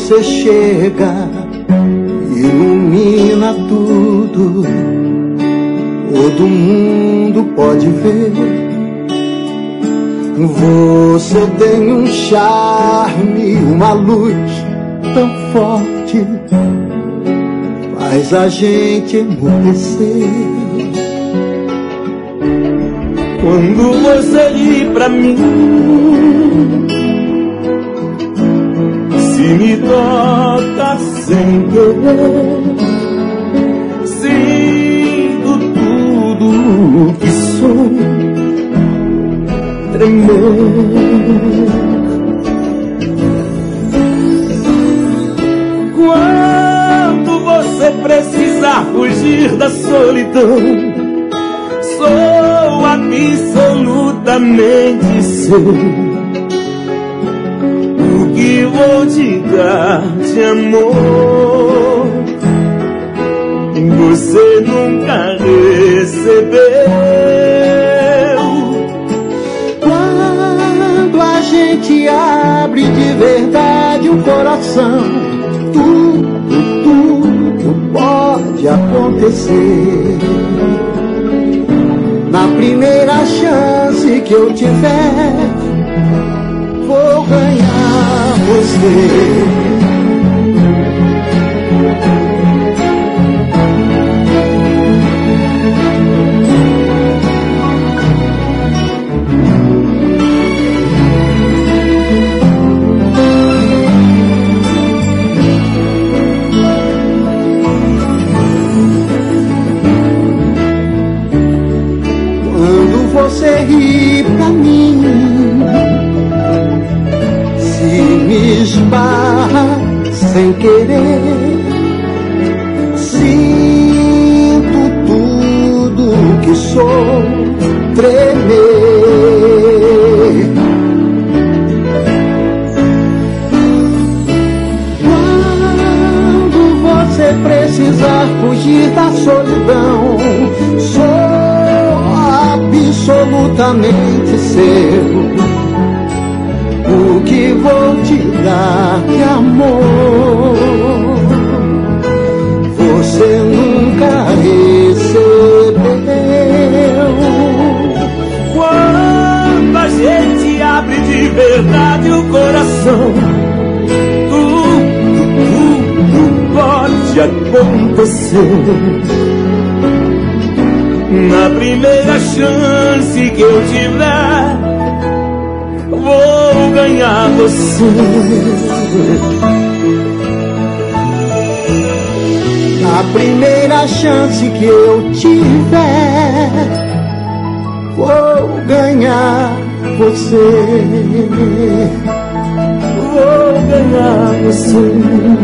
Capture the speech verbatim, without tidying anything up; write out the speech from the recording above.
você chega, ilumina tudo, todo mundo pode ver. Você tem um charme, uma luz tão forte, faz a gente enlouquecer. Quando você ri pra mim, se me toca sem querer, sinto tudo que sou tremer. Quando você precisar fugir da solidão, sou absolutamente seu. O que vou te dar de amor, você nunca recebeu. Quando a gente abre de verdade o coração, tudo, tudo pode acontecer. Na primeira chance que eu tiver, vou ganhar você. Você ri pra mim, se me esbarra sem querer, sinto tudo que sou tremer. Quando você precisar fugir da solidão, sou absolutamente seu. O que vou te dar de amor, você nunca recebeu. Quando a gente abre de verdade o coração, tudo, tudo pode acontecer. Na primeira chance que eu tiver, vou ganhar você. Na primeira chance que eu tiver, vou ganhar você. Vou ganhar você.